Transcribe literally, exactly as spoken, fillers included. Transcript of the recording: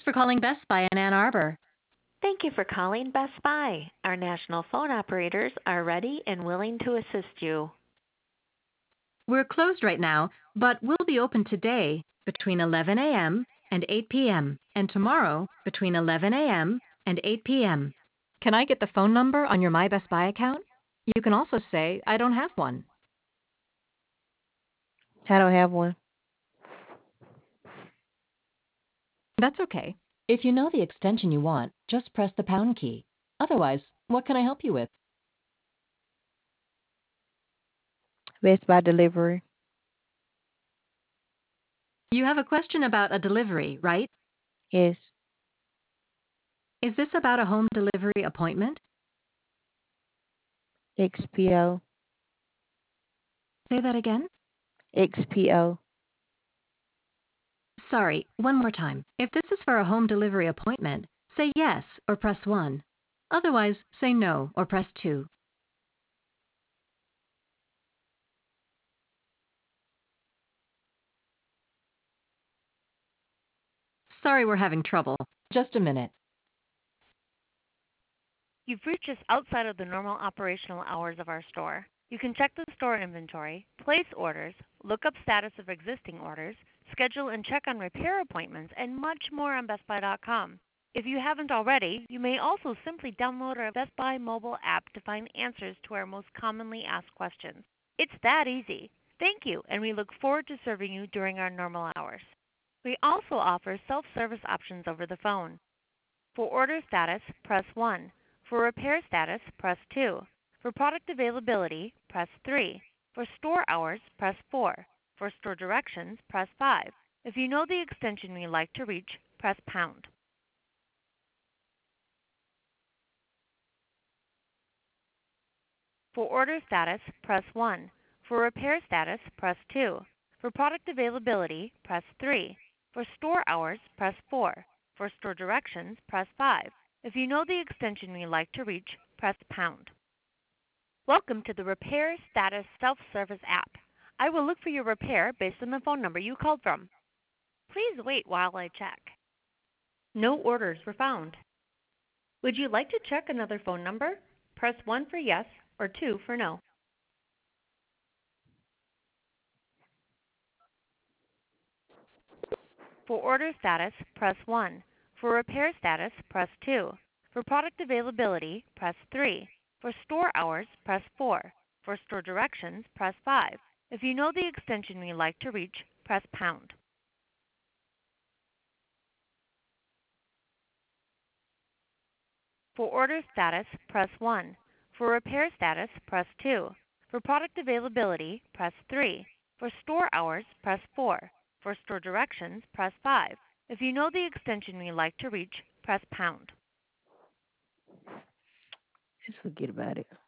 for calling Best Buy in Ann Arbor. Thank you for calling Best Buy. Our national phone operators are ready and willing to assist you. We're closed right now, but we'll be open today between eleven a.m. and eight p.m. and tomorrow between eleven a.m. and eight p.m. Can I get the phone number on your My Best Buy account? You can also say, I don't have one. I don't have one. That's okay. If you know the extension you want, just press the pound key. Otherwise, what can I help you with? Best Buy delivery. You have a question about a delivery, right? Yes. Is this about a home delivery appointment? X P O. Say that again. X P O. Sorry, one more time. If this is for a home delivery appointment, say yes or press one. Otherwise, say no or press two. Sorry we're having trouble. Just a minute. You've reached us outside of the normal operational hours of our store. You can check the store inventory, place orders, look up status of existing orders, schedule and check on repair appointments, and much more on Best Buy dot com. If you haven't already, you may also simply download our Best Buy mobile app to find answers to our most commonly asked questions. It's that easy. Thank you, and we look forward to serving you during our normal hours. We also offer self-service options over the phone. For order status, press one. For repair status, press two. For product availability, press three. For store hours, press four. For store directions, press five. If you know the extension you'd like to reach, press pound. For order status, press one. For repair status, press two. For product availability, press three. For store hours, press four. For store directions, press five. If you know the extension you'd like to reach, press pound. Welcome to the Repair Status Self-Service app. I will look for your repair based on the phone number you called from. Please wait while I check. No orders were found. Would you like to check another phone number? Press one for yes or two for no. For order status, press one. For repair status, press two. For product availability, press three. For store hours, press four. For store directions, press five. If you know the extension you'd like to reach, press pound. For order status, press one. For repair status, press two. For product availability, press three. For store hours, press four. For store directions, press five. If you know the extension you'd like to reach, press pound. Just forget about it.